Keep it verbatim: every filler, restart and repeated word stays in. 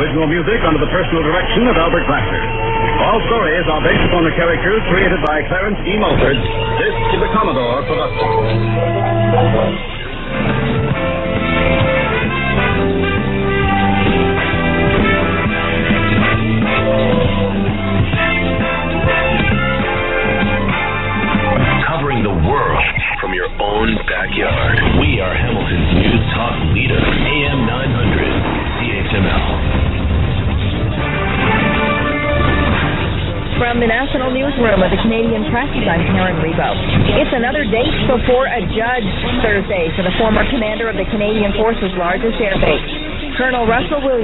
original music under the personal direction of Albert Glasser. All stories are based upon the characters created by Clarence E. Mulford. This is a Commodore production. Covering the world from your own backyard. We are Hamilton's news talk leader, A M nine hundred, C H M L. From the National Newsroom of the Canadian Press, I'm Karen Rebo. It's another date before a judge Thursday for the former commander of the Canadian Force's largest air base, Colonel Russell Williams.